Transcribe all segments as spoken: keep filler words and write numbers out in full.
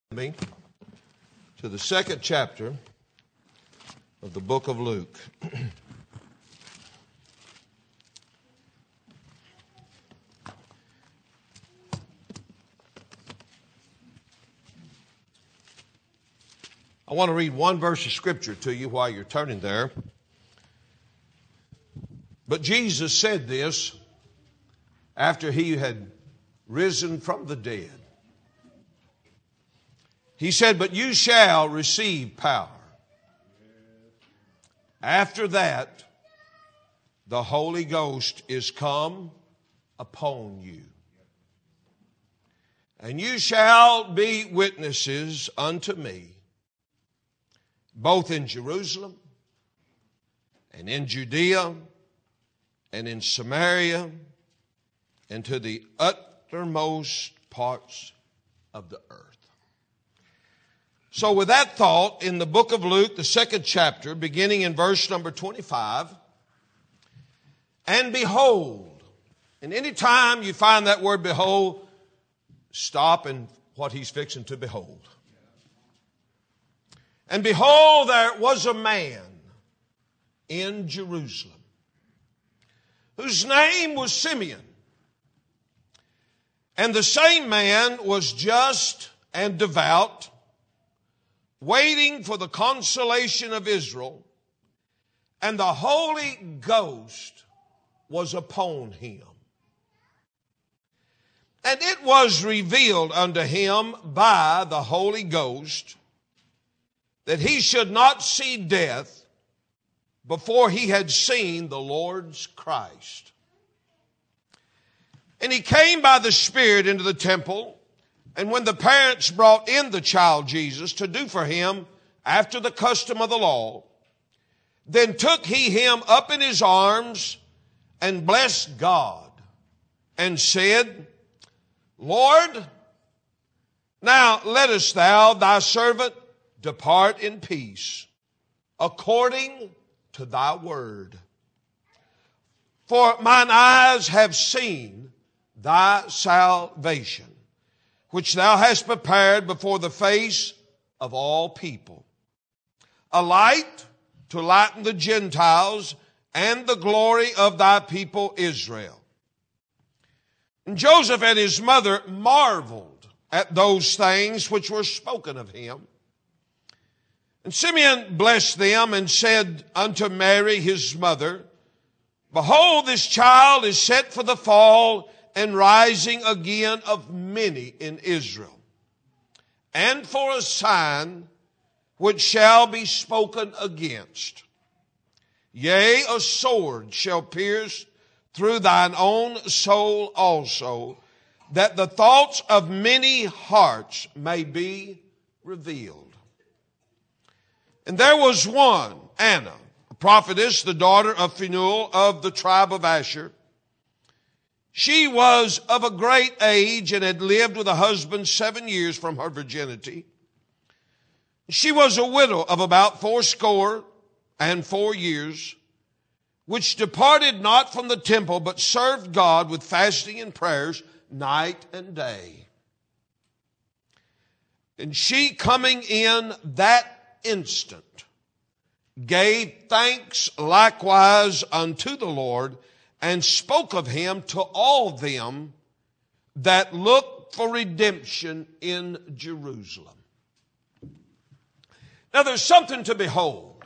me to the second chapter of the book of Luke. I want to read one verse of scripture to you while you're turning there. But Jesus said this after he had risen from the dead. He said, "But you shall receive power. After that, the Holy Ghost is come upon you. And you shall be witnesses unto me, both in Jerusalem and in Judea and in Samaria and to the uttermost parts of the earth." So with that thought, in the book of Luke, the second chapter, beginning in verse number twenty-five, and behold, and any time you find that word behold, stop in what he's fixing to behold. And behold, there was a man in Jerusalem whose name was Simeon. And the same man was just and devout, waiting for the consolation of Israel, and the Holy Ghost was upon him. And it was revealed unto him by the Holy Ghost that he should not see death before he had seen the Lord's Christ. And he came by the Spirit into the temple. And when the parents brought in the child Jesus to do for him after the custom of the law, then took he him up in his arms and blessed God and said, "Lord, now lettest thou thy servant depart in peace, according to thy word. For mine eyes have seen thy salvation, which thou hast prepared before the face of all people, a light to lighten the Gentiles and the glory of thy people Israel." And Joseph and his mother marveled at those things which were spoken of him. And Simeon blessed them and said unto Mary his mother, "Behold, this child is set for the fall and rising again of many in Israel, and for a sign which shall be spoken against. Yea, a sword shall pierce through thine own soul also, that the thoughts of many hearts may be revealed." And there was one, Anna, a prophetess, the daughter of Phanuel of the tribe of Asher. She was of a great age and had lived with a husband seven years from her virginity. She was a widow of about fourscore and four years, which departed not from the temple, but served God with fasting and prayers night and day. And she, coming in that instant, gave thanks likewise unto the Lord, and spoke of him to all them that looked for redemption in Jerusalem. Now there's something to behold.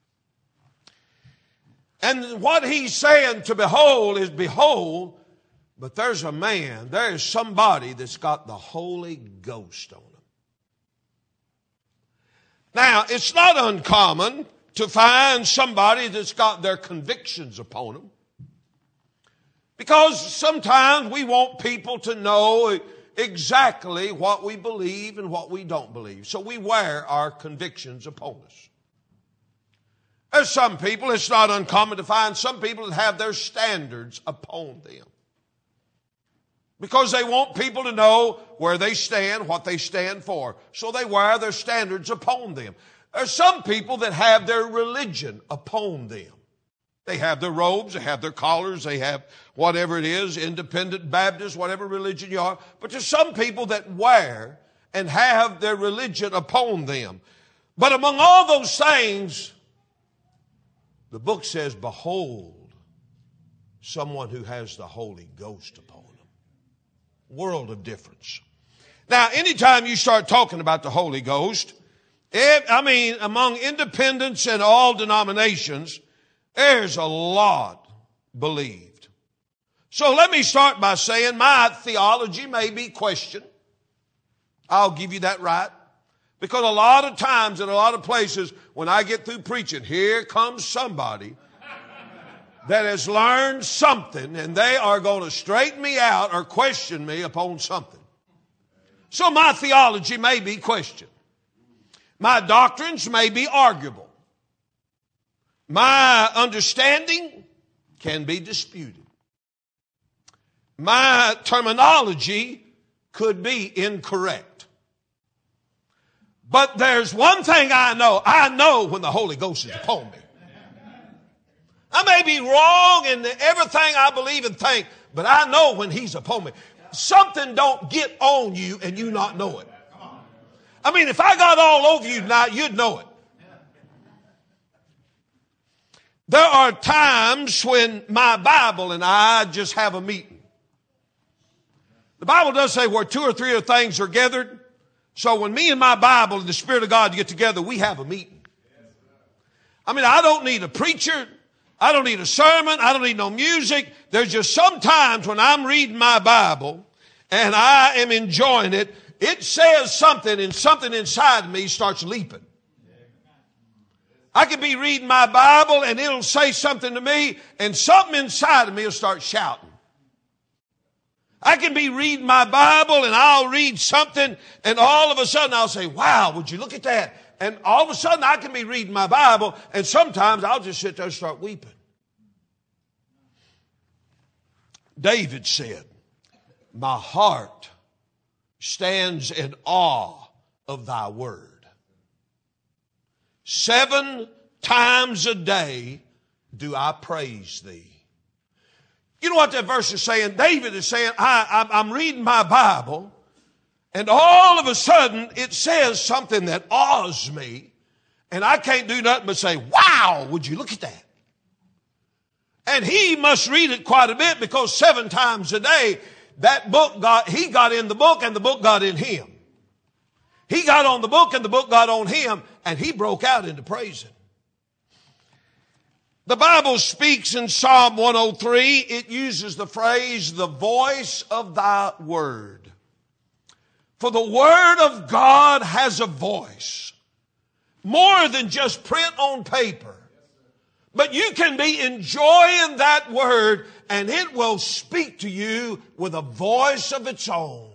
And what he's saying to behold is behold, but there's a man, there is somebody that's got the Holy Ghost on him. Now, it's not uncommon to find somebody that's got their convictions upon them, because sometimes we want people to know exactly what we believe and what we don't believe. So we wear our convictions upon us. There's some people, it's not uncommon to find some people that have their standards upon them, because they want people to know where they stand, what they stand for. So they wear their standards upon them. There's some people that have their religion upon them. They have their robes, they have their collars, they have whatever it is, independent Baptist, whatever religion you are. But there's some people that wear and have their religion upon them. But among all those things, the book says, behold, someone who has the Holy Ghost upon them. World of difference. Now, anytime you start talking about the Holy Ghost, it, I mean, among independents and all denominations, there's a lot believed. So let me start by saying my theology may be questioned. I'll give you that right. Because a lot of times in a lot of places, when I get through preaching, here comes somebody that has learned something, and they are going to straighten me out or question me upon something. So my theology may be questioned. My doctrines may be arguable. My understanding can be disputed. My terminology could be incorrect. But there's one thing I know. I know when the Holy Ghost is upon me. I may be wrong in everything I believe and think, but I know when He's upon me. Something don't get on you and you not know it. I mean, if I got all over you tonight, you'd know it. There are times when my Bible and I just have a meeting. The Bible does say where two or three of things are gathered. So when me and my Bible and the Spirit of God get together, we have a meeting. I mean, I don't need a preacher. I don't need a sermon. I don't need no music. There's just some times when I'm reading my Bible and I am enjoying it, it says something and something inside of me starts leaping. I could be reading my Bible and it'll say something to me and something inside of me will start shouting. I can be reading my Bible and I'll read something and all of a sudden I'll say, wow, would you look at that? And all of a sudden I can be reading my Bible and sometimes I'll just sit there and start weeping. David said, my heart stands in awe of thy word. Seven times a day do I praise thee. You know what that verse is saying? David is saying, I, I'm reading my Bible, and all of a sudden it says something that awes me, and I can't do nothing but say, wow, would you look at that? And he must read it quite a bit because seven times a day, that book got, he got in the book and the book got in him. He got on the book and the book got on him, and he broke out into praising. The Bible speaks in Psalm one oh three, it uses the phrase, the voice of thy word. For the word of God has a voice, more than just print on paper. But you can be enjoying that word and it will speak to you with a voice of its own.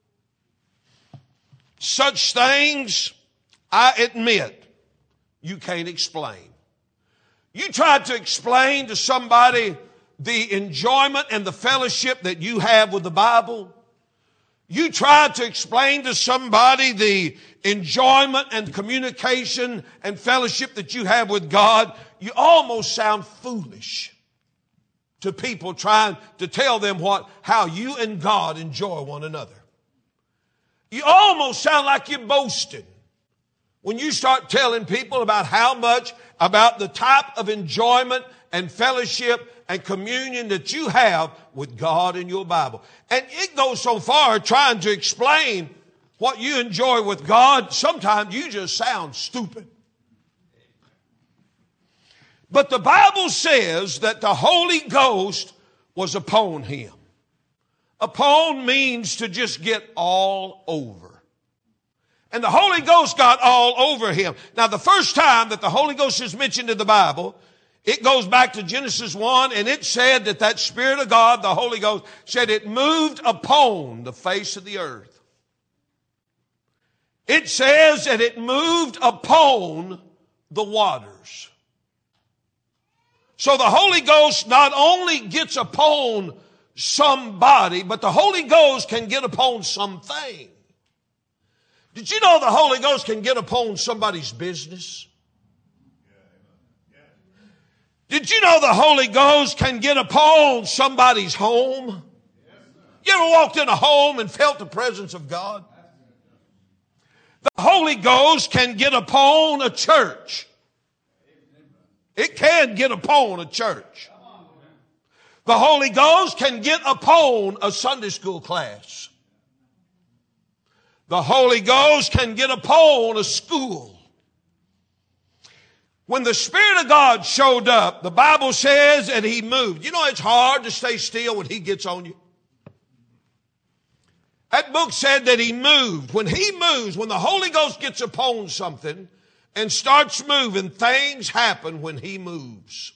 Such things, I admit, you can't explain. You try to explain to somebody the enjoyment and the fellowship that you have with the Bible. You try to explain to somebody the enjoyment and communication and fellowship that you have with God. You almost sound foolish to people trying to tell them what, how you and God enjoy one another. You almost sound like you're boasting when you start telling people about how much, about the type of enjoyment and fellowship and communion that you have with God in your Bible. And it goes so far trying to explain what you enjoy with God, sometimes you just sound stupid. But the Bible says that the Holy Ghost was upon him. Upon means to just get all over. And the Holy Ghost got all over him. Now, the first time that the Holy Ghost is mentioned in the Bible, it goes back to Genesis one, and it said that that Spirit of God, the Holy Ghost, said it moved upon the face of the earth. It says that it moved upon the waters. So the Holy Ghost not only gets upon somebody, but the Holy Ghost can get upon something. Did you know the Holy Ghost can get upon somebody's business? Did you know the Holy Ghost can get upon somebody's home? You ever walked in a home and felt the presence of God? The Holy Ghost can get upon a church. It can get upon a church. The Holy Ghost can get upon a Sunday school class. The Holy Ghost can get upon a school. When the Spirit of God showed up, the Bible says that He moved. You know it's hard to stay still when He gets on you. That book said that He moved. When He moves, when the Holy Ghost gets upon something and starts moving, things happen when He moves.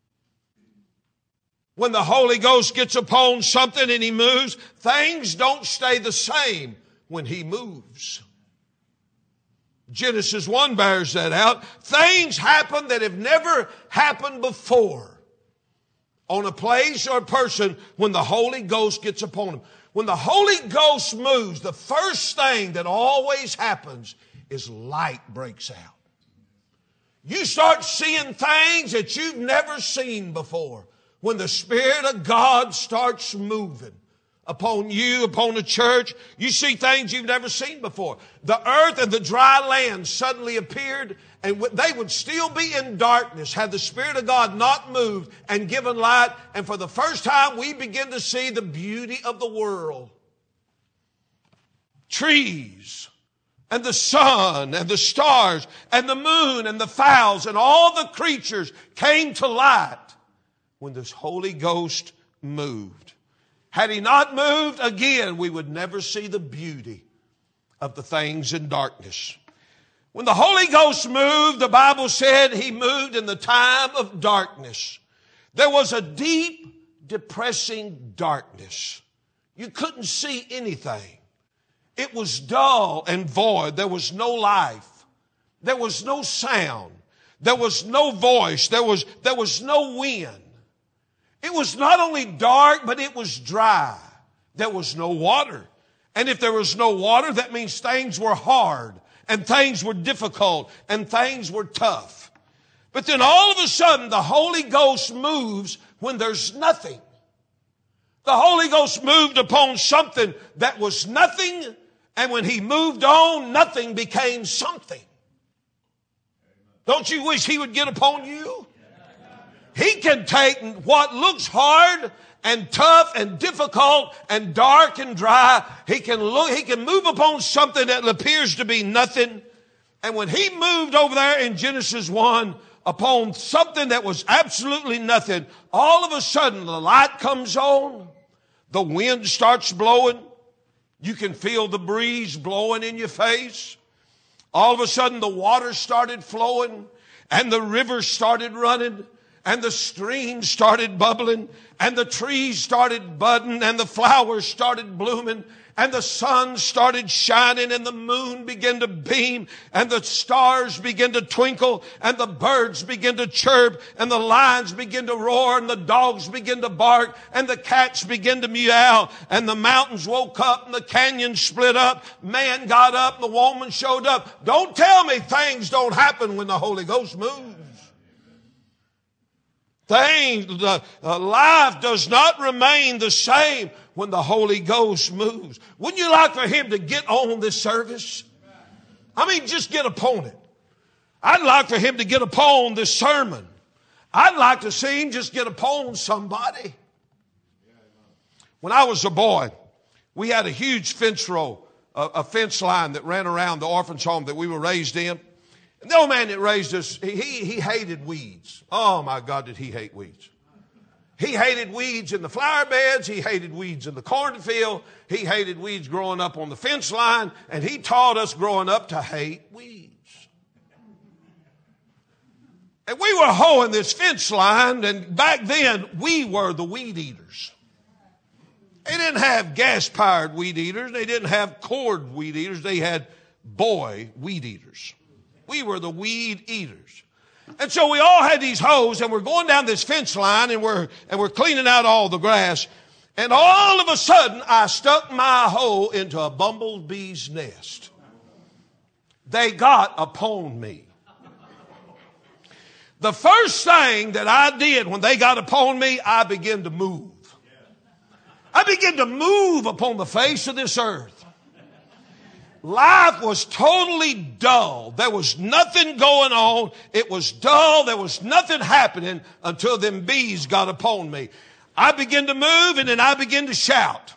When the Holy Ghost gets upon something and He moves, things don't stay the same when He moves. Genesis one bears that out. Things happen that have never happened before on a place or a person when the Holy Ghost gets upon them. When the Holy Ghost moves, the first thing that always happens is light breaks out. You start seeing things that you've never seen before when the Spirit of God starts moving upon you, upon the church. You see things you've never seen before. The earth and the dry land suddenly appeared, and they would still be in darkness had the Spirit of God not moved and given light. And for the first time, we begin to see the beauty of the world. Trees and the sun and the stars and the moon and the fowls and all the creatures came to light when this Holy Ghost moved. Had He not moved, again, we would never see the beauty of the things in darkness. When the Holy Ghost moved, the Bible said He moved in the time of darkness. There was a deep, depressing darkness. You couldn't see anything. It was dull and void. There was no life. There was no sound. There was no voice. There was, there was no wind. It was not only dark, but it was dry. There was no water. And if there was no water, that means things were hard and things were difficult and things were tough. But then all of a sudden, the Holy Ghost moves when there's nothing. The Holy Ghost moved upon something that was nothing, and when He moved on, nothing became something. Don't you wish He would get upon you? He can take what looks hard and tough and difficult and dark and dry. He can look, he can move upon something that appears to be nothing. And when He moved over there in Genesis one upon something that was absolutely nothing, all of a sudden the light comes on. The wind starts blowing. You can feel the breeze blowing in your face. All of a sudden the water started flowing and the river started running. And the streams started bubbling, and the trees started budding, and the flowers started blooming, and the sun started shining, and the moon began to beam, and the stars began to twinkle, and the birds began to chirp, and the lions began to roar, and the dogs began to bark, and the cats began to meow, and the mountains woke up, and the canyons split up. Man got up, and the woman showed up. Don't tell me things don't happen when the Holy Ghost moves. Things, uh, uh, life does not remain the same when the Holy Ghost moves. Wouldn't you like for Him to get on this service? I mean, just get upon it. I'd like for Him to get upon this sermon. I'd like to see Him just get upon somebody. When I was a boy, we had a huge fence row, a, a fence line that ran around the orphanage home that we were raised in. And the old man that raised us, he, he hated weeds. Oh, my God, did he hate weeds. He hated weeds in the flower beds. He hated weeds in the cornfield. He hated weeds growing up on the fence line. And he taught us growing up to hate weeds. And we were hoeing this fence line, and back then, we were the weed eaters. They didn't have gas-powered weed eaters. They didn't have cord weed eaters. They had boy weed eaters. We were the weed eaters. And so we all had these hoes, and we're going down this fence line, and we're, and we're cleaning out all the grass. And all of a sudden, I stuck my hoe into a bumblebee's nest. They got upon me. The first thing that I did when they got upon me, I began to move. I began to move upon the face of this earth. life was totally dull. There was nothing going on. It was dull. There was nothing happening until them bees got upon me. I began to move, and then I began to shout.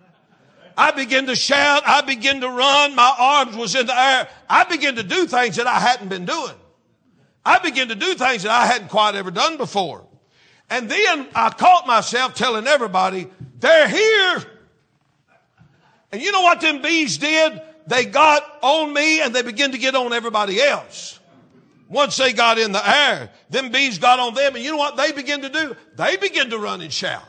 I began to shout. I began to run. My arms was in the air. I began to do things that I hadn't been doing. I began to do things that I hadn't quite ever done before. And then I caught myself telling everybody, they're here. And you know what them bees did? They got on me and they began to get on everybody else. Once they got in the air, them bees got on them, and you know what they began to do? They began to run and shout.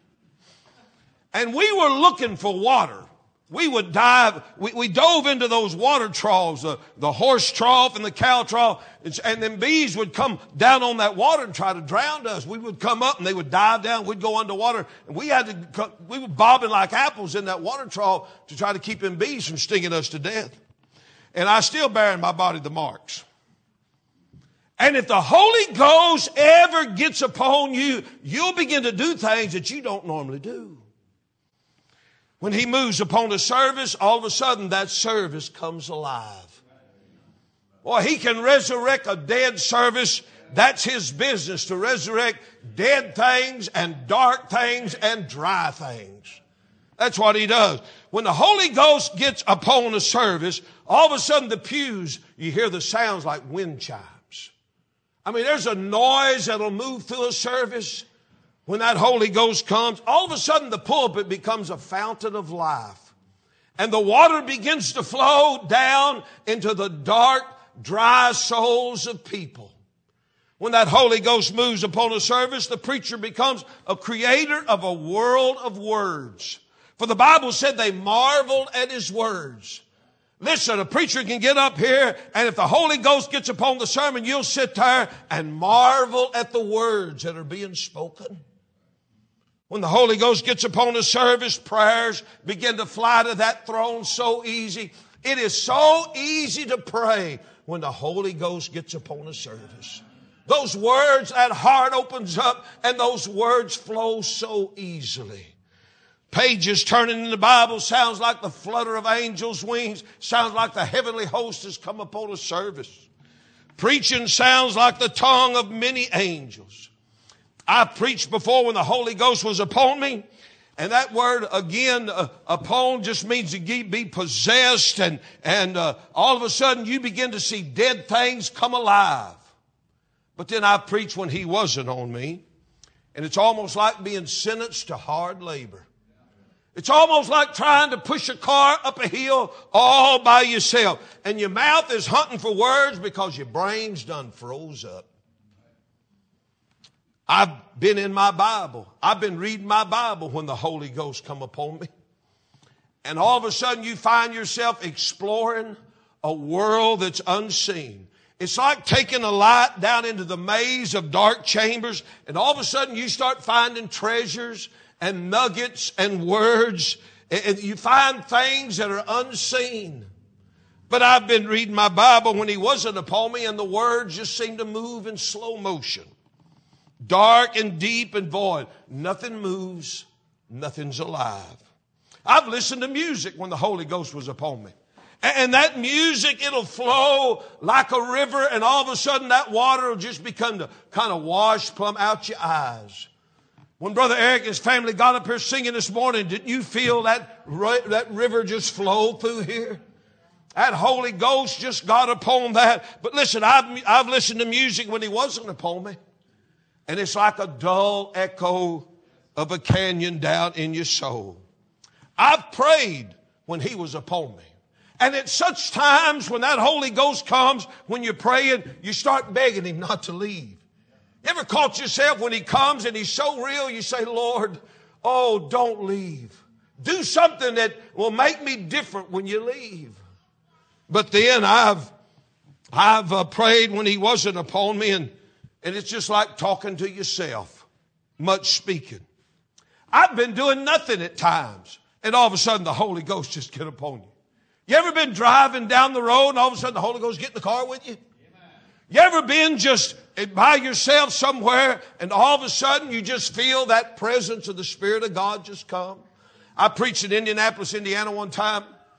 And we were looking for water. We would dive, we, we dove into those water troughs, uh, the horse trough and the cow trough, and, and then bees would come down on that water and try to drown us. We would come up and they would dive down, we'd go underwater, and we had to, we were bobbing like apples in that water trough to try to keep them bees from stinging us to death. And I still bear in my body the marks. And if the Holy Ghost ever gets upon you, you'll begin to do things that you don't normally do. When he moves upon a service, all of a sudden that service comes alive. Boy, he can resurrect a dead service. That's his business, to resurrect dead things and dark things and dry things. That's what he does. When the Holy Ghost gets upon a service, all of a sudden the pews, you hear the sounds like wind chimes. I mean, there's a noise that'll move through a service. When that Holy Ghost comes, all of a sudden the pulpit becomes a fountain of life. And the water begins to flow down into the dark, dry souls of people. When that Holy Ghost moves upon a service, the preacher becomes a creator of a world of words. For the Bible said they marveled at his words. Listen, a preacher can get up here, and if the Holy Ghost gets upon the sermon, you'll sit there and marvel at the words that are being spoken. When the Holy Ghost gets upon a service, prayers begin to fly to that throne so easy. It is so easy to pray when the Holy Ghost gets upon a service. Those words, that heart opens up, and those words flow so easily. Pages turning in the Bible sounds like the flutter of angels' wings. Sounds like the heavenly host has come upon a service. Preaching sounds like the tongue of many angels. I preached before when the Holy Ghost was upon me. And that word, again, uh, upon just means to be possessed. And, and uh, all of a sudden you begin to see dead things come alive. But then I preached when he wasn't on me. And it's almost like being sentenced to hard labor. It's almost like trying to push a car up a hill all by yourself. And your mouth is hunting for words because your brain's done froze up. I've been in my Bible. I've been reading my Bible when the Holy Ghost come upon me. And all of a sudden you find yourself exploring a world that's unseen. It's like taking a light down into the maze of dark chambers, and all of a sudden you start finding treasures and nuggets and words, and you find things that are unseen. But I've been reading my Bible when he wasn't upon me, and the words just seem to move in slow motion. Dark and deep and void. Nothing moves. Nothing's alive. I've listened to music when the Holy Ghost was upon me. And that music, it'll flow like a river, and all of a sudden that water will just become to kind of wash plumb out your eyes. When Brother Eric and his family got up here singing this morning, didn't you feel that, that river just flow through here? That Holy Ghost just got upon that. But listen, I've, I've listened to music when he wasn't upon me. And it's like a dull echo of a canyon down in your soul. I've prayed when he was upon me. And at such times when that Holy Ghost comes, when you're praying, you start begging him not to leave. You ever caught yourself when he comes and he's so real, you say, Lord, oh, don't leave. Do something that will make me different when you leave. But then I've, I've uh, prayed when he wasn't upon me, and, and it's just like talking to yourself, much speaking. I've been doing nothing at times, and all of a sudden the Holy Ghost just get upon you. You ever been driving down the road and all of a sudden the Holy Ghost get in the car with you? You ever been just by yourself somewhere and all of a sudden you just feel that presence of the Spirit of God just come? I preached in Indianapolis, Indiana one time,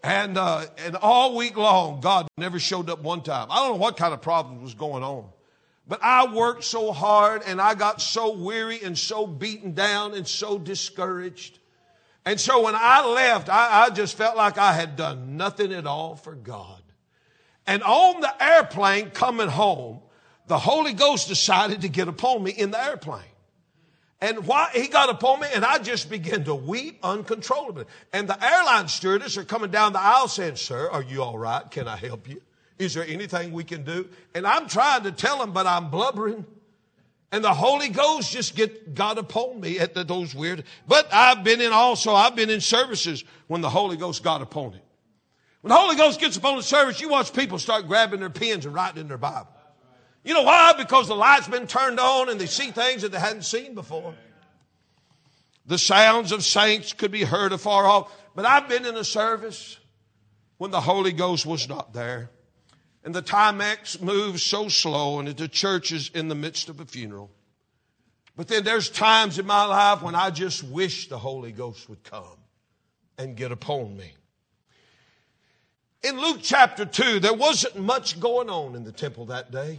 And, uh, and all week long, God never showed up one time. I don't know what kind of problem was going on. But I worked so hard and I got so weary and so beaten down and so discouraged. And so when I left, I, I just felt like I had done nothing at all for God. And on the airplane coming home, the Holy Ghost decided to get upon me in the airplane. And why he got upon me, and I just began to weep uncontrollably. And the airline stewardess are coming down the aisle saying, "Sir, are you all right? Can I help you? Is there anything we can do?" And I'm trying to tell them, but I'm blubbering. And the Holy Ghost just get got upon me at the, those weird. But I've been in also, I've been in services when the Holy Ghost got upon it. When the Holy Ghost gets upon the service, you watch people start grabbing their pens and writing in their Bible. You know why? Because the light's been turned on and they see things that they hadn't seen before. The sounds of saints could be heard afar off. But I've been in a service when the Holy Ghost was not there. And the Timex moves so slow and the church is in the midst of a funeral. But then there's times in my life when I just wish the Holy Ghost would come and get upon me. In Luke chapter two, there wasn't much going on in the temple that day.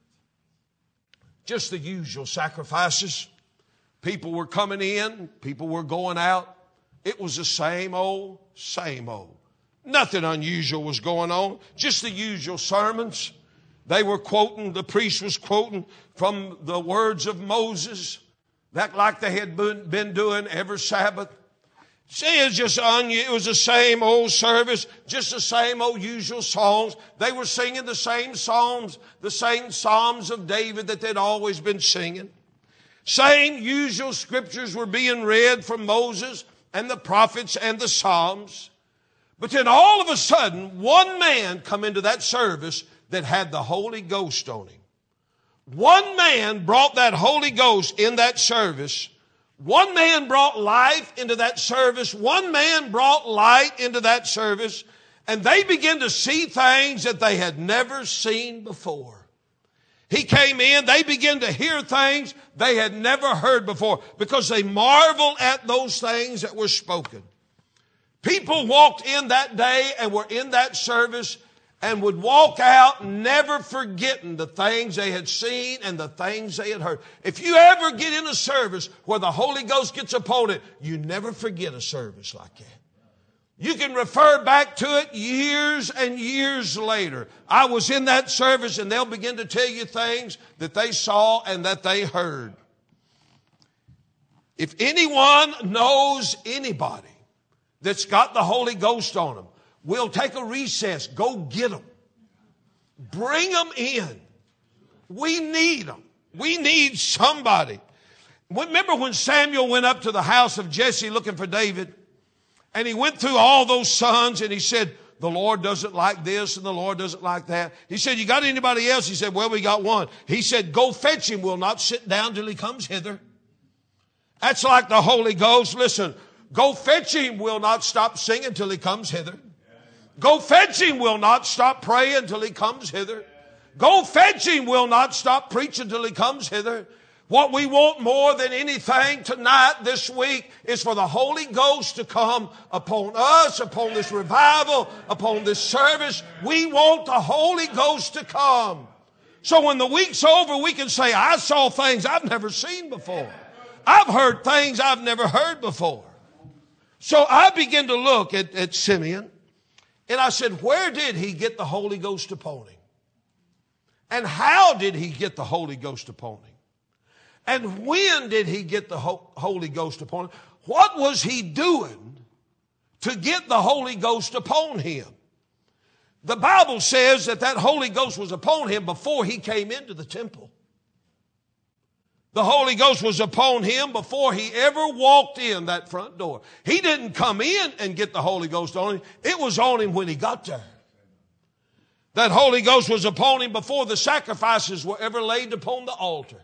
Just the usual sacrifices. People were coming in. People were going out. It was the same old, same old. Nothing unusual was going on. Just the usual sermons. They were quoting, the priest was quoting from the words of Moses. That like they had been doing every Sabbath. See, it's just un- it was the same old service, just the same old usual songs. They were singing the same psalms, the same psalms of David that they'd always been singing. Same usual scriptures were being read from Moses and the prophets and the psalms. But then all of a sudden, one man come into that service that had the Holy Ghost on him. One man brought that Holy Ghost in that service. One man brought life into that service. One man brought light into that service. And they began to see things that they had never seen before. He came in, they began to hear things they had never heard before because they marveled at those things that were spoken. People walked in that day and were in that service and would walk out never forgetting the things they had seen and the things they had heard. If you ever get in a service where the Holy Ghost gets upon it, you never forget a service like that. You can refer back to it years and years later. I was in that service and they'll begin to tell you things that they saw and that they heard. If anyone knows anybody that's got the Holy Ghost on them, we'll take a recess. Go get them. Bring them in. We need them. We need somebody. Remember when Samuel went up to the house of Jesse looking for David? And he went through all those sons and he said, the Lord doesn't like this and the Lord doesn't like that. He said, you got anybody else? He said, well, we got one. He said, go fetch him. We'll not sit down till he comes hither. That's like the Holy Ghost. Listen, go fetch him. We'll not stop singing till he comes hither. Go fetch him. We'll not stop praying till he comes hither. Go fetch him. We'll not stop preaching till he comes hither. What we want more than anything tonight, this week, is for the Holy Ghost to come upon us, upon this revival, upon this service. We want the Holy Ghost to come. So when the week's over, we can say, I saw things I've never seen before. I've heard things I've never heard before. So I began to look at, at Simeon, and I said, where did he get the Holy Ghost upon him? And how did he get the Holy Ghost upon him? And when did he get the Holy Ghost upon him? What was he doing to get the Holy Ghost upon him? The Bible says that that Holy Ghost was upon him before he came into the temple. The Holy Ghost was upon him before he ever walked in that front door. He didn't come in and get the Holy Ghost on him. It was on him when he got there. That Holy Ghost was upon him before the sacrifices were ever laid upon the altar.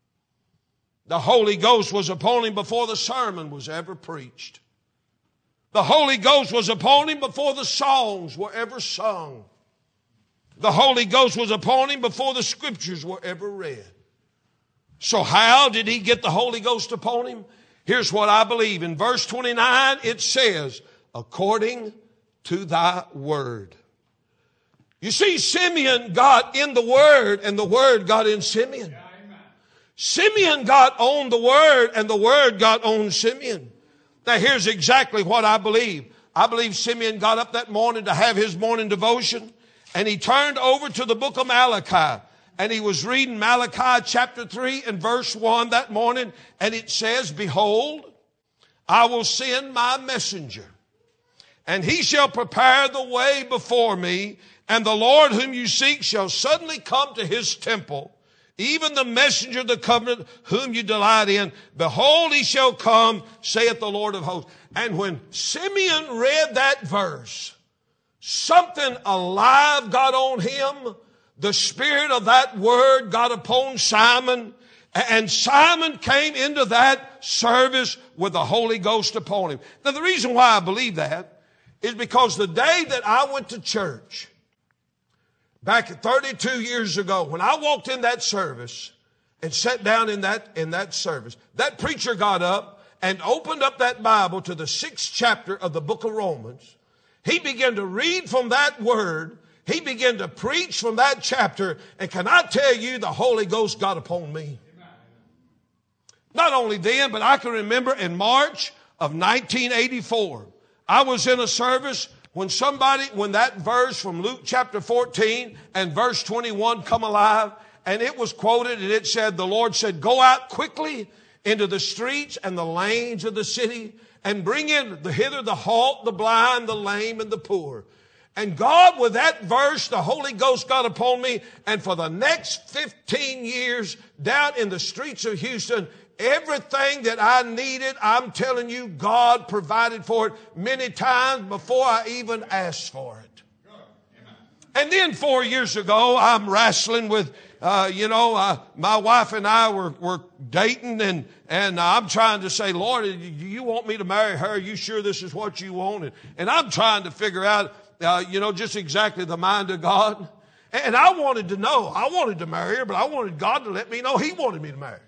The Holy Ghost was upon him before the sermon was ever preached. The Holy Ghost was upon him before the songs were ever sung. The Holy Ghost was upon him before the scriptures were ever read. So how did he get the Holy Ghost upon him? Here's what I believe. In verse twenty-nine, it says, according to thy word. You see, Simeon got in the word and the word got in Simeon. Simeon got on the word and the word got on Simeon. Now here's exactly what I believe. I believe Simeon got up that morning to have his morning devotion, and he turned over to the book of Malachi, and he was reading Malachi chapter three and verse one that morning, and it says, behold, I will send my messenger, and he shall prepare the way before me, and the Lord whom you seek shall suddenly come to his temple, even the messenger of the covenant whom you delight in. Behold, he shall come, saith the Lord of hosts. And when Simeon read that verse, something alive got on him. The spirit of that word got upon Simon. And Simon came into that service with the Holy Ghost upon him. Now, the reason why I believe that is because the day that I went to church, back thirty-two years ago, when I walked in that service and sat down in that, in that service, that preacher got up and opened up that Bible to the sixth chapter of the book of Romans. He began to read from that word. He began to preach from that chapter. And can I tell you, the Holy Ghost got upon me. Not only then, but I can remember in March of nineteen eighty-four, I was in a service when somebody, when that verse from Luke chapter fourteen and verse twenty-one come alive, and it was quoted, and it said, the Lord said, go out quickly into the streets and the lanes of the city and bring in the hither the halt, the blind, the lame, and the poor. And God, with that verse, the Holy Ghost got upon me. And for the next fifteen years, down in the streets of Houston, everything that I needed, I'm telling you, God provided for it many times before I even asked for it. And then four years ago, I'm wrestling with, uh, you know, uh, my wife and I were, were dating, and, and I'm trying to say, Lord, do you want me to marry her? Are you sure this is what you want? And, and I'm trying to figure out, uh, you know, just exactly the mind of God. And I wanted to know, I wanted to marry her, but I wanted God to let me know He wanted me to marry her.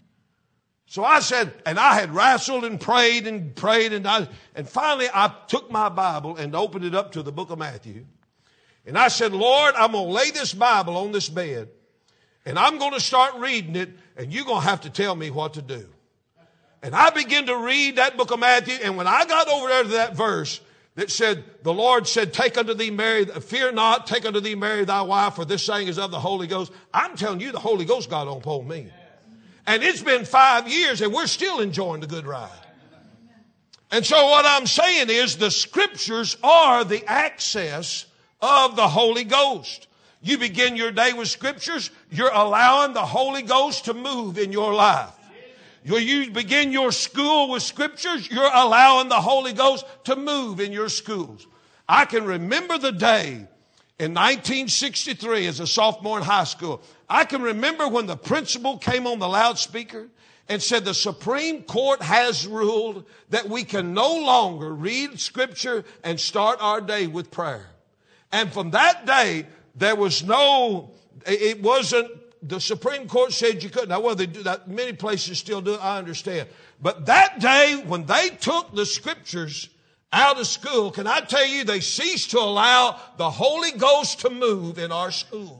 So I said, and I had wrestled and prayed and prayed, and I, and finally I took my Bible and opened it up to the book of Matthew. And I said, Lord, I'm going to lay this Bible on this bed, and I'm going to start reading it, and you're going to have to tell me what to do. And I began to read that book of Matthew, and when I got over there to that verse that said, the Lord said, take unto thee Mary, fear not, take unto thee Mary thy wife, for this saying is of the Holy Ghost. I'm telling you, the Holy Ghost got on upon me. And it's been five years and we're still enjoying the good ride. And so what I'm saying is the scriptures are the access of the Holy Ghost. You begin your day with scriptures, you're allowing the Holy Ghost to move in your life. You begin your school with scriptures, you're allowing the Holy Ghost to move in your schools. I can remember the day in nineteen sixty-three as a sophomore in high school. I can remember when the principal came on the loudspeaker and said the Supreme Court has ruled that we can no longer read scripture and start our day with prayer. And from that day, there was no, it wasn't, the Supreme Court said you couldn't. Now, whether they do that, many places still do it, I understand. But that day, when they took the scriptures out of school, can I tell you, they ceased to allow the Holy Ghost to move in our schools.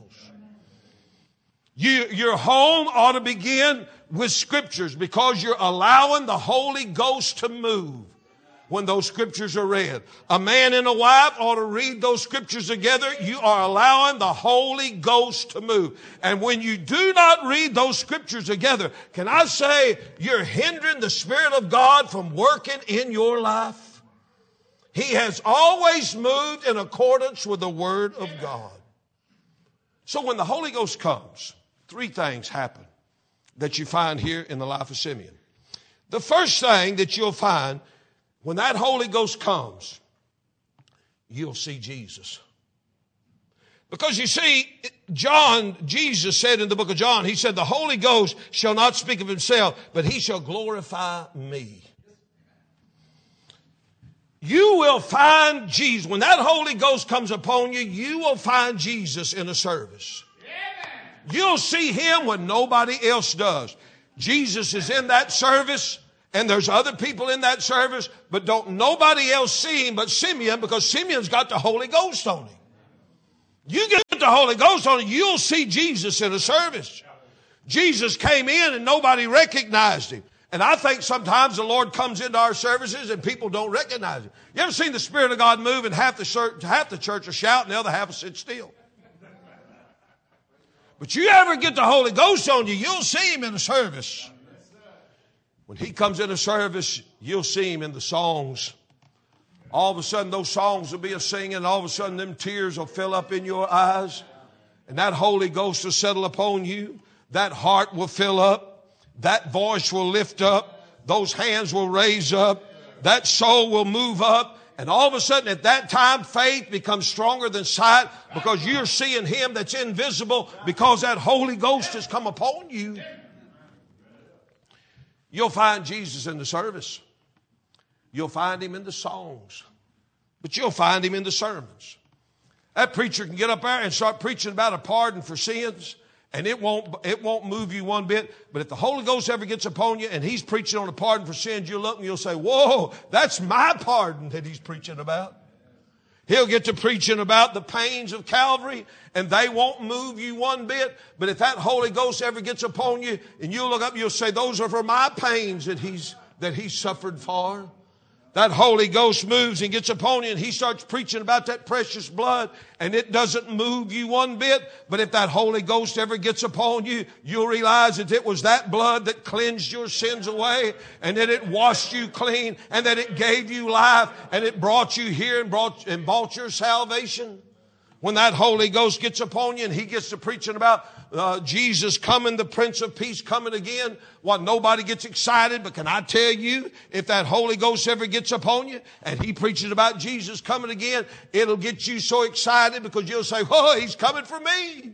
You, your home ought to begin with scriptures because you're allowing the Holy Ghost to move when those scriptures are read. A man and a wife ought to read those scriptures together. You are allowing the Holy Ghost to move. And when you do not read those scriptures together, can I say you're hindering the Spirit of God from working in your life? He has always moved in accordance with the Word of God. So when the Holy Ghost comes, three things happen that you find here in the life of Simeon. The first thing that you'll find when that Holy Ghost comes, you'll see Jesus. Because you see, John, Jesus said in the book of John, he said, the Holy Ghost shall not speak of himself, but he shall glorify me. You will find Jesus. When that Holy Ghost comes upon you, you will find Jesus in a service. You'll see him when nobody else does. Jesus is in that service, And there's other people in that service, but don't nobody else see him but Simeon, because Simeon's got the Holy Ghost on him. You get the Holy Ghost on him, you'll see Jesus in a service. Jesus came in and nobody recognized him. And I think sometimes the Lord comes into our services and people don't recognize him. You ever seen the Spirit of God move and half the church, half the church will shout and the other half will sit still? But you ever get the Holy Ghost on you, you'll see him in the service. When he comes in a service, you'll see him in the songs. All of a sudden, those songs will be a singing, and all of a sudden, them tears will fill up in your eyes, and that Holy Ghost will settle upon you. That heart will fill up. That voice will lift up. Those hands will raise up. That soul will move up. And all of a sudden, at that time, faith becomes stronger than sight, because you're seeing him that's invisible, because that Holy Ghost has come upon you. You'll find Jesus in the service. You'll find him in the songs. But you'll find him in the sermons. That preacher can get up there and start preaching about a pardon for sins, and it won't, it won't move you one bit. But if the Holy Ghost ever gets upon you and he's preaching on a pardon for sins, you'll look and you'll say, whoa, that's my pardon that he's preaching about. He'll get to preaching about the pains of Calvary, and they won't move you one bit. But if that Holy Ghost ever gets upon you, and you'll look up, you'll say, those are for my pains that he's, that he suffered for. That Holy Ghost moves and gets upon you, and he starts preaching about that precious blood, and it doesn't move you one bit. But if that Holy Ghost ever gets upon you, you'll realize that it was that blood that cleansed your sins away, and that it washed you clean, and that it gave you life, and it brought you here and brought and bought your salvation. When that Holy Ghost gets upon you and he gets to preaching about uh, Jesus coming, the Prince of Peace coming again, well, nobody gets excited. But can I tell you, if that Holy Ghost ever gets upon you and he preaches about Jesus coming again, it'll get you so excited, because you'll say, whoa, he's coming for me.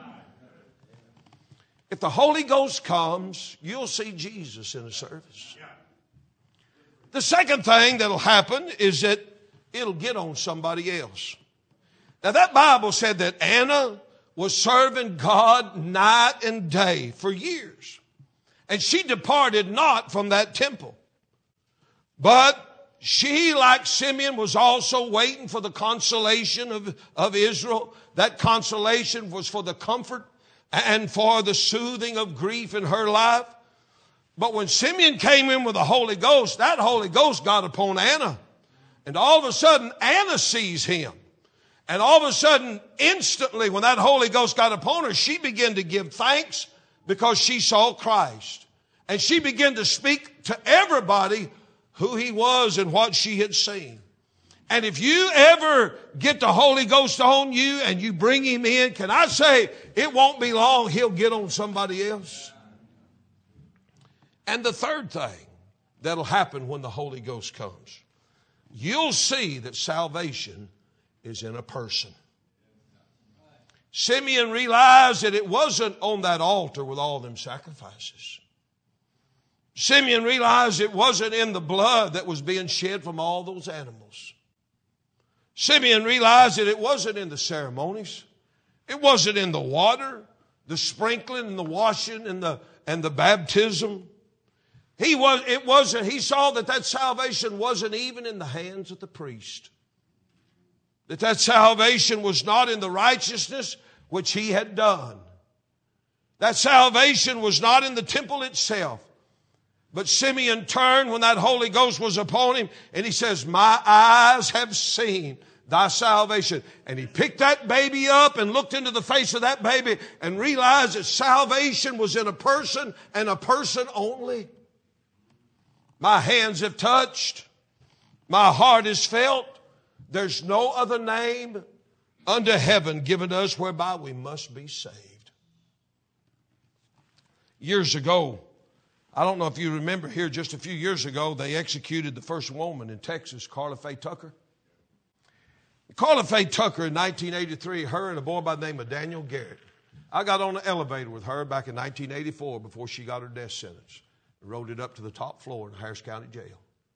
If the Holy Ghost comes, you'll see Jesus in a service. The second thing that'll happen is that it'll get on somebody else. Now, that Bible said that Anna was serving God night and day for years. And she departed not from that temple. But she, like Simeon, was also waiting for the consolation of, of Israel. That consolation was for the comfort and for the soothing of grief in her life. But when Simeon came in with the Holy Ghost, that Holy Ghost got upon Anna. And all of a sudden, Anna sees him. And all of a sudden, instantly, when that Holy Ghost got upon her, she began to give thanks because she saw Christ. And she began to speak to everybody who he was and what she had seen. And if you ever get the Holy Ghost on you and you bring him in, can I say, it won't be long, he'll get on somebody else. And the third thing that'll happen when the Holy Ghost comes, you'll see that salvation is in a person. Simeon realized that it wasn't on that altar with all them sacrifices. Simeon realized it wasn't in the blood that was being shed from all those animals. Simeon realized that it wasn't in the ceremonies. It wasn't in the water, the sprinkling and the washing and the, and the baptism. He was, it wasn't, he saw that that salvation wasn't even in the hands of the priest. That that salvation was not in the righteousness which he had done. That salvation was not in the temple itself. But Simeon turned when that Holy Ghost was upon him, and he says, my eyes have seen thy salvation. And he picked that baby up and looked into the face of that baby and realized that salvation was in a person and a person only. My hands have touched. My heart is felt. There's no other name under heaven given us whereby we must be saved. Years ago, I don't know if you remember here, just a few years ago, they executed the first woman in Texas, Carla Faye Tucker. Carla Faye Tucker in nineteen eighty-three, her and a boy by the name of Daniel Garrett. I got on the elevator with her back in nineteen eighty-four before she got her death sentence. Rode it up to the top floor in Harris County Jail.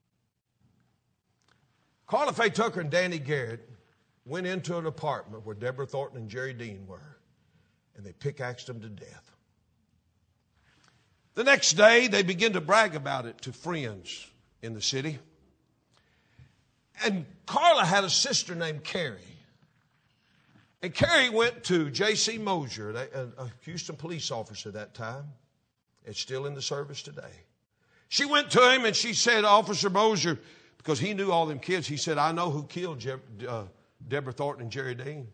Carla Faye Tucker and Danny Garrett went into an apartment where Deborah Thornton and Jerry Dean were, and they pickaxed them to death. The next day, they begin to brag about it to friends in the city. And Carla had a sister named Carrie. And Carrie went to J C Mosier, a, a Houston police officer at that time. It's still in the service today. She went to him and she said, Officer Mosier, because he knew all them kids, he said, I know who killed Je- uh, Deborah Thornton and Jerry Dean.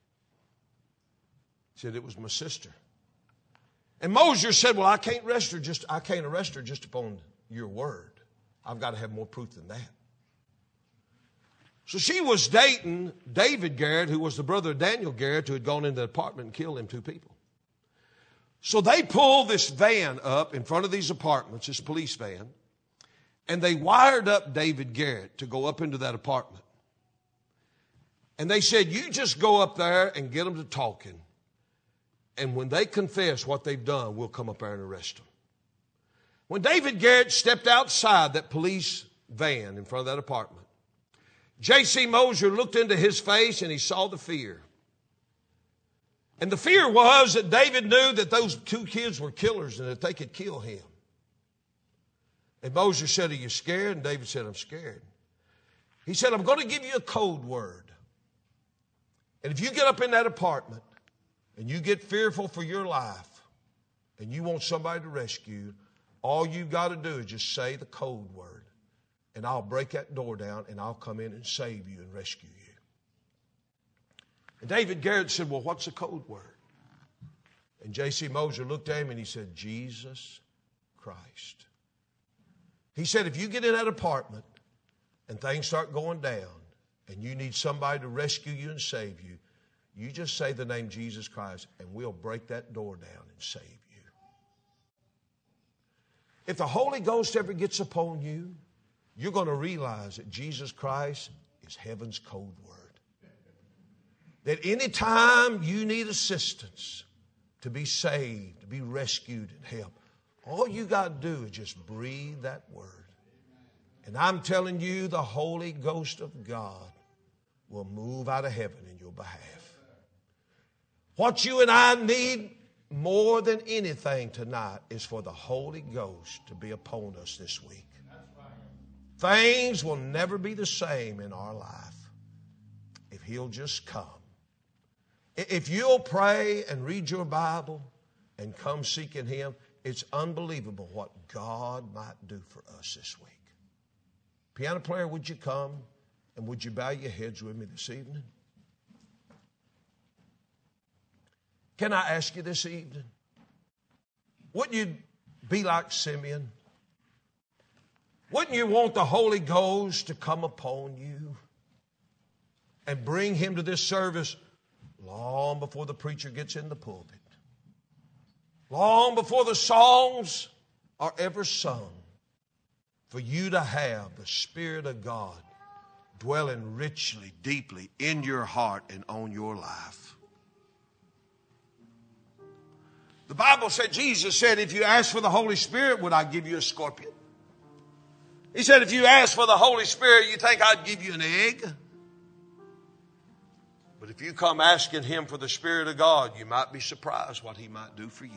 He said, it was my sister. And Mosier said, well, I can't arrest her just, I can't arrest her just upon your word. I've got to have more proof than that. So she was dating David Garrett, who was the brother of Daniel Garrett, who had gone into the apartment and killed them two people. So they pulled this van up in front of these apartments, this police van, and they wired up David Garrett to go up into that apartment. And they said, you just go up there and get them to talking. And when they confess what they've done, we'll come up there and arrest them. When David Garrett stepped outside that police van in front of that apartment, J C Mosier looked into his face and he saw the fear. And the fear was that David knew that those two kids were killers and that they could kill him. And Mosier said, are you scared? And David said, I'm scared. He said, I'm going to give you a code word. And if you get up in that apartment and you get fearful for your life and you want somebody to rescue you, all you've got to do is just say the code word. And I'll break that door down and I'll come in and save you and rescue you. And David Garrett said, well, what's the code word? And J C Mosier looked at him and he said, Jesus Christ. He said, if you get in that apartment and things start going down and you need somebody to rescue you and save you, you just say the name Jesus Christ and we'll break that door down and save you. If the Holy Ghost ever gets upon you, you're going to realize that Jesus Christ is heaven's code word. That anytime you need assistance to be saved, to be rescued and helped, all you got to do is just breathe that word. And I'm telling you, the Holy Ghost of God will move out of heaven in your behalf. What you and I need more than anything tonight is for the Holy Ghost to be upon us this week. Things will never be the same in our life if He'll just come. If you'll pray and read your Bible and come seeking Him, it's unbelievable what God might do for us this week. Piano player, would you come and would you bow your heads with me this evening? Can I ask you this evening? Wouldn't you be like Simeon? Wouldn't you want the Holy Ghost to come upon you and bring Him to this service long before the preacher gets in the pulpit? Long before the songs are ever sung, for you to have the Spirit of God dwelling richly, deeply in your heart and on your life. The Bible said, Jesus said, if you ask for the Holy Spirit, would I give you a scorpion? He said, if you ask for the Holy Spirit, you think I'd give you an egg? But if you come asking Him for the Spirit of God, you might be surprised what He might do for you.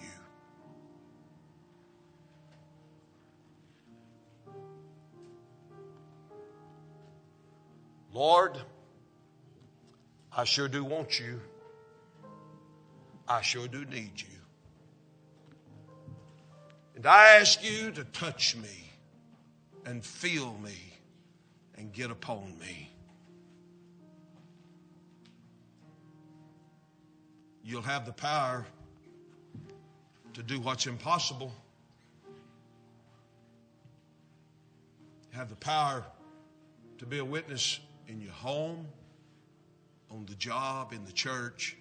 Lord, I sure do want you. I sure do need you. And I ask you to touch me and feel me and get upon me. You'll have the power to do what's impossible. Have the power to be a witness in your home, on the job, in the church.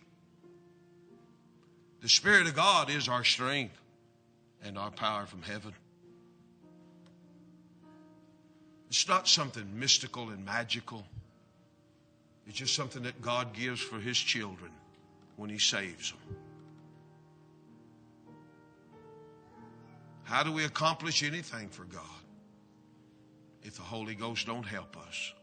The Spirit of God is our strength and our power from heaven. It's not something mystical and magical. It's just something that God gives for His children when He saves them. How do we accomplish anything for God if the Holy Ghost don't help us?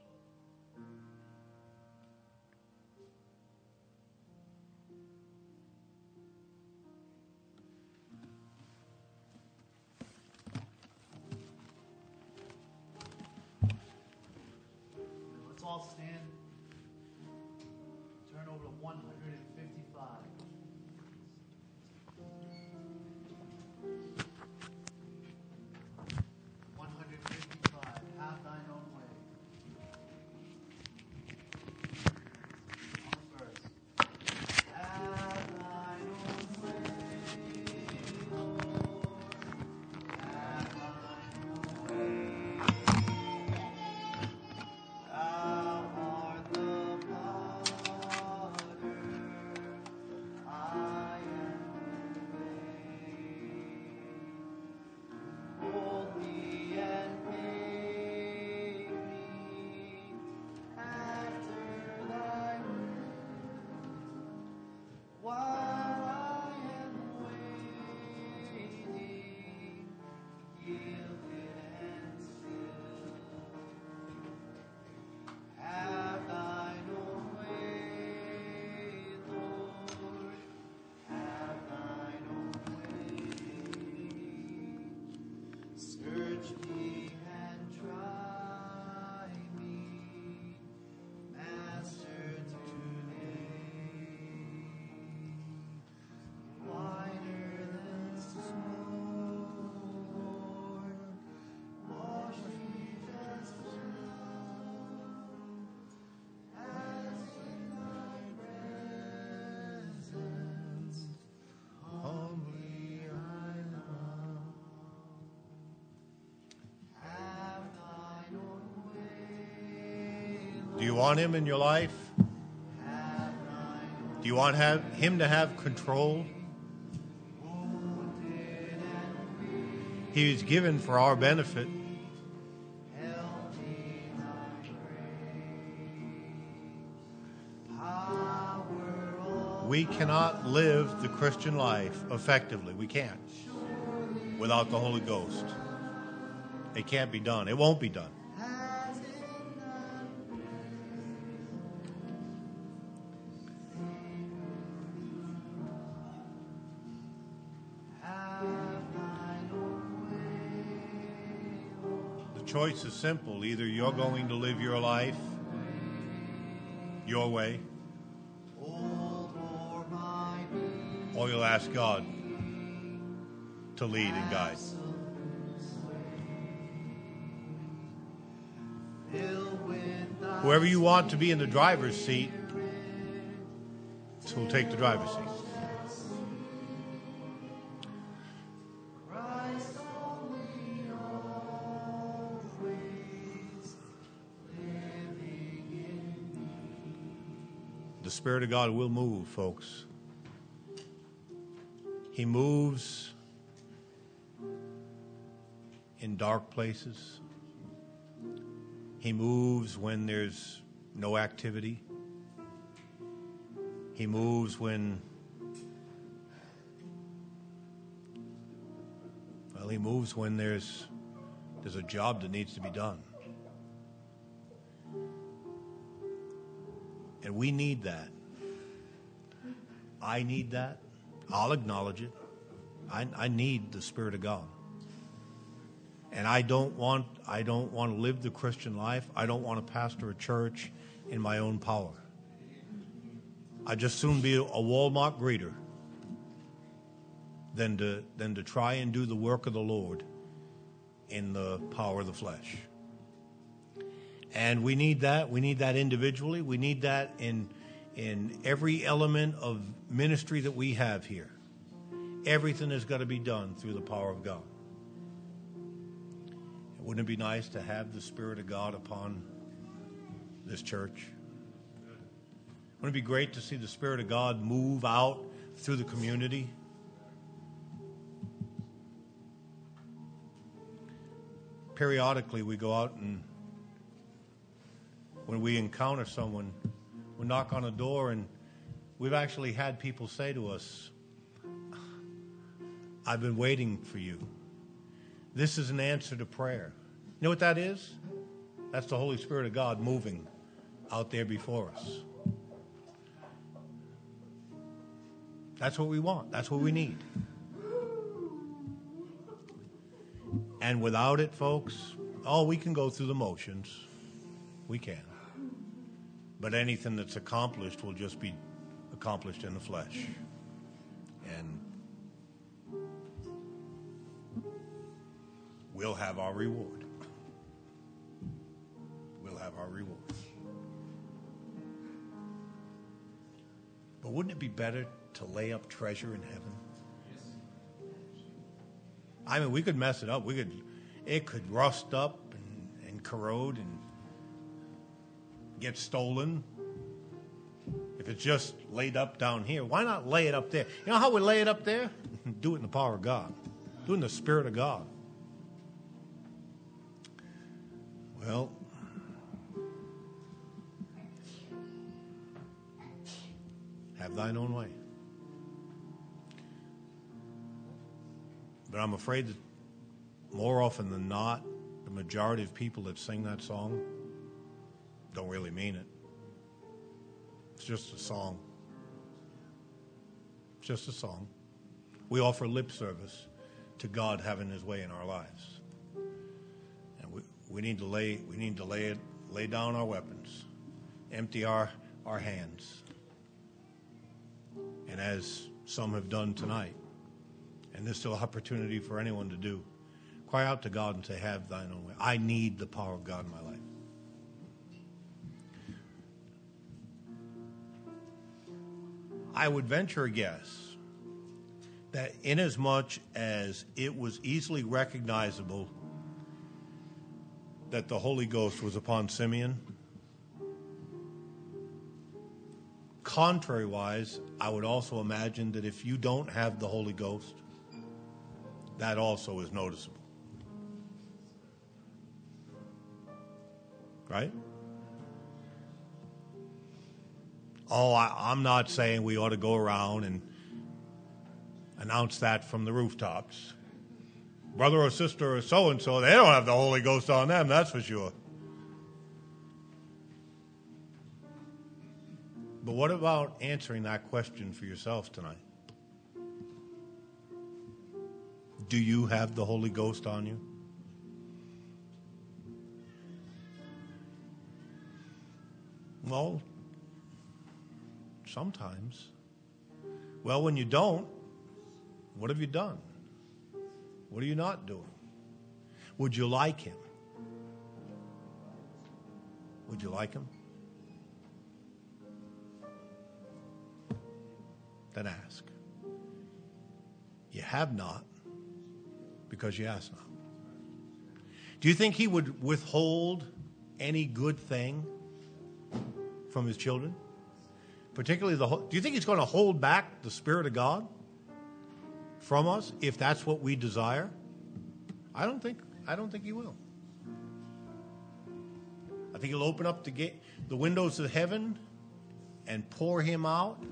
all stand. Turn over to one fifty-five. one fifty-five. Have thine own way. On the verse. Have thine own way, Lord. Have thine own way. Thou art the potter, I am the clay. Mold me and make me after thy will, while I am waiting, yielded and still. Have thine own way, Lord. Have thine own way. Search me and try me, Master, today. Whiter than snow, Lord, wash me as snow. As in thy presence, humbly I love. Have thine own way, Do you want him in your life? have thine Do you want have, him to have control? He is given for our benefit. help me, thy grace. Power all We cannot live the Christian life effectively. We can't. Without the Holy Ghost. It can't be done. It won't be done. as in thy have thine own way, Lord. The choice is simple. Either you're going to live your life your way, Old or my being, or you'll ask God to lead and guide. filled with thy Whoever you want to be in the driver's seat, will take the driver's seat. Christ only always living in me. The Spirit of God will move, folks. He moves in dark places. He moves when there's no activity. He moves when, well, he moves when there's there's a job that needs to be done. And we need that. I need that. I'll acknowledge it. I, I need the Spirit of God. And I don't want I don't want to live the Christian life. I don't want to pastor a church in my own power. I'd just soon be a Walmart greeter than to than to try and do the work of the Lord in the power of the flesh. And we need that. We need that individually. We need that in in every element of ministry that we have here. Everything has got to be done through the power of God. Wouldn't it be nice to have the Spirit of God upon this church? Wouldn't it be great to see the Spirit of God move out through the community? Periodically, we go out and when we encounter someone, we knock on a door, and we've actually had people say to us, I've been waiting for you. This is an answer to prayer. You know what that is? That's the Holy Spirit of God moving out there before us. That's what we want. That's what we need. And without it, folks, oh, we can go through the motions. We can. But anything that's accomplished will just be accomplished in the flesh. And we'll have our reward. We'll have our reward. But wouldn't it be better to lay up treasure in heaven? I mean, we could mess it up. We could, it could rust up and, and corrode and get stolen. If it's just laid up down here, why not lay it up there? You know how we lay it up there? Do it in the power of God. Do it in the Spirit of God. Well, have thine own way. But I'm afraid that more often than not, the majority of people that sing that song don't really mean it. It's just a song. It's just a song. We offer lip service to God having his way in our lives. And we, we need to lay we need to lay it lay down our weapons, empty our, our hands. And as some have done tonight, and there's still opportunity for anyone to do, cry out to God and say, have thine own way. I need the power of God in my life. I would venture a guess that inasmuch as it was easily recognizable that the Holy Ghost was upon Simeon, contrary-wise, I would also imagine that if you don't have the Holy Ghost, that also is noticeable. Right? Oh, I, I'm not saying we ought to go around and announce that from the rooftops. Brother or sister or so-and-so, they don't have the Holy Ghost on them, that's for sure. But what about answering that question for yourself tonight? Do you have the Holy Ghost on you? Well, sometimes. Well, when you don't, what have you done? What are you not doing? Would you like him? Would you like him? Then ask. You have not because you ask not. Do you think he would withhold any good thing from his children? Particularly the do you think he's going to hold back the Spirit of God from us if that's what we desire? I don't think I don't think he will. I think he'll open up the gate, the windows of heaven and pour him out.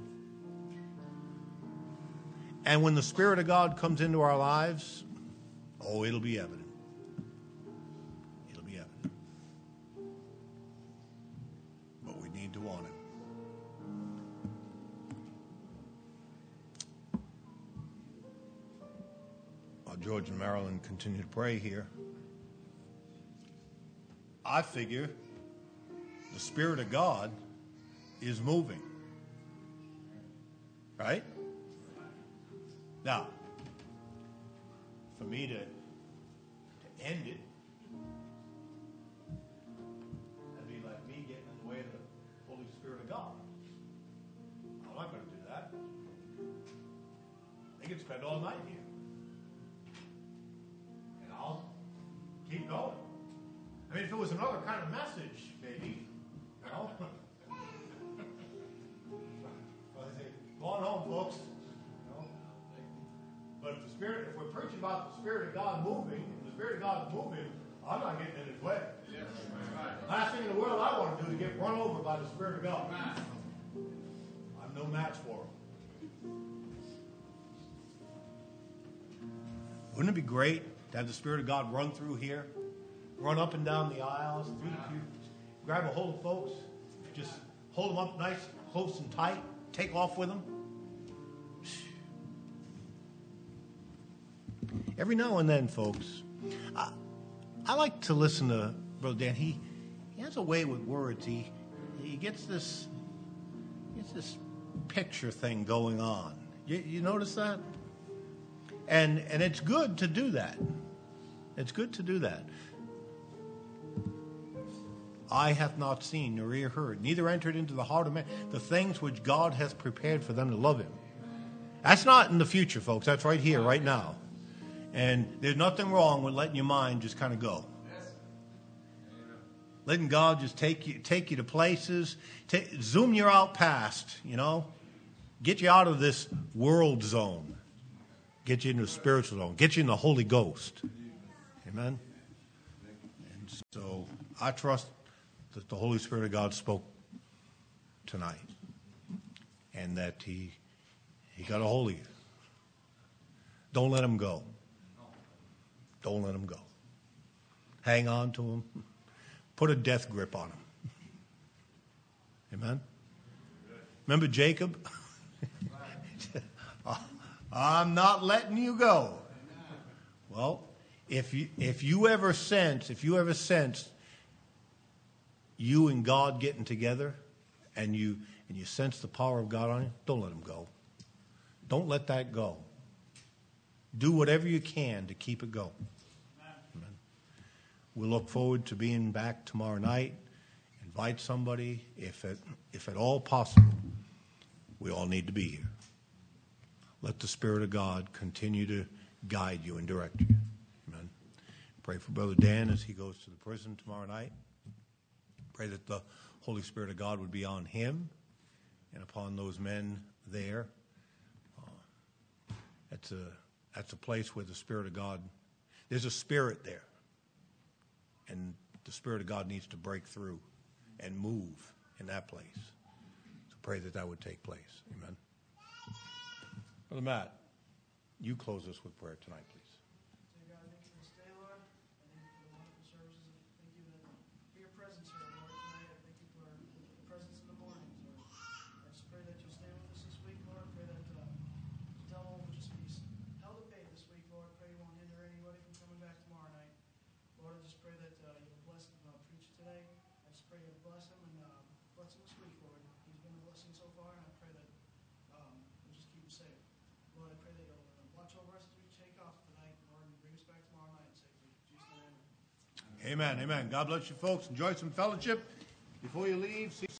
And when the Spirit of God comes into our lives, oh, it'll be evident. It'll be evident. But we need to want him. While George and Marilyn continue to pray here, I figure the Spirit of God is moving. Right? Now, for me to, to end it, that'd be like me getting in the way of the Holy Spirit of God. I'm not going to do that. They can spend all night here. And I'll keep going. I mean, if it was another kind of message, maybe, you know. But I say, go on home, folks. But if the Spirit, if we're preaching about the Spirit of God moving, and the Spirit of God is moving, I'm not getting in his way. Yes. Right. Last thing in the world I want to do is get run over by the Spirit of God. I'm no match for him. Wouldn't it be great to have the Spirit of God run through here, run up and down the aisles, through the pews, grab a hold of folks, just hold them up nice, close and tight, take off with them? Every now and then, folks, I, I like to listen to Brother Dan. He, he has a way with words. He he gets this, he gets this picture thing going on. You, you notice that? And and it's good to do that. It's good to do that. Eye hath not seen, nor ear heard, neither entered into the heart of man the things which God hath prepared for them to love him. That's not in the future, folks. That's right here, right now. And there's nothing wrong with letting your mind just kind of go. Letting God just take you take you to places, take, zoom you out past, you know. Get you out of this world zone. Get you into the spiritual zone. Get you in the Holy Ghost. Amen? And so I trust that the Holy Spirit of God spoke tonight. And that he, he got a hold of you. Don't let him go. Don't let him go. Hang on to him. Put a death grip on him. Amen? Remember Jacob? I'm not letting you go. Well, if you if you ever sense, if you ever sense you and God getting together and you and you sense the power of God on you, don't let him go. Don't let that go. Do whatever you can to keep it going. Amen. We look forward to being back tomorrow night. Invite somebody, if at, if at all possible. We all need to be here. Let the Spirit of God continue to guide you and direct you. Amen. Pray for Brother Dan as he goes to the prison tomorrow night. Pray that the Holy Spirit of God would be on him and upon those men there. Uh, that's a that's a place where the Spirit of God, there's a spirit there. And the Spirit of God needs to break through and move in that place. So pray that that would take place. Amen. Brother Matt, you close us with prayer tonight, please. Dear God, thank you for this day, Lord. I thank you for the wonderful services. Thank you that, for your presence here, Lord, tonight. I thank you for the presence in the mornings, Lord. I just pray that you stay with us this week, Lord. I pray that uh, the devil will just be held at bay this week, Lord. I pray you won't hinder anybody from coming back tomorrow night. Lord, I just pray that uh, you'll bless the uh, preacher today. I just pray you'll bless him and uh, bless him this week, Lord. He's been a blessing so far, and I pray that um, you'll just keep him safe. Lord, I pray that you'll uh, watch over us as we take off tonight, Lord, and bring us back tomorrow night safely. In Jesus' name. Amen, amen. God bless you, folks. Enjoy some fellowship. Before you leave, see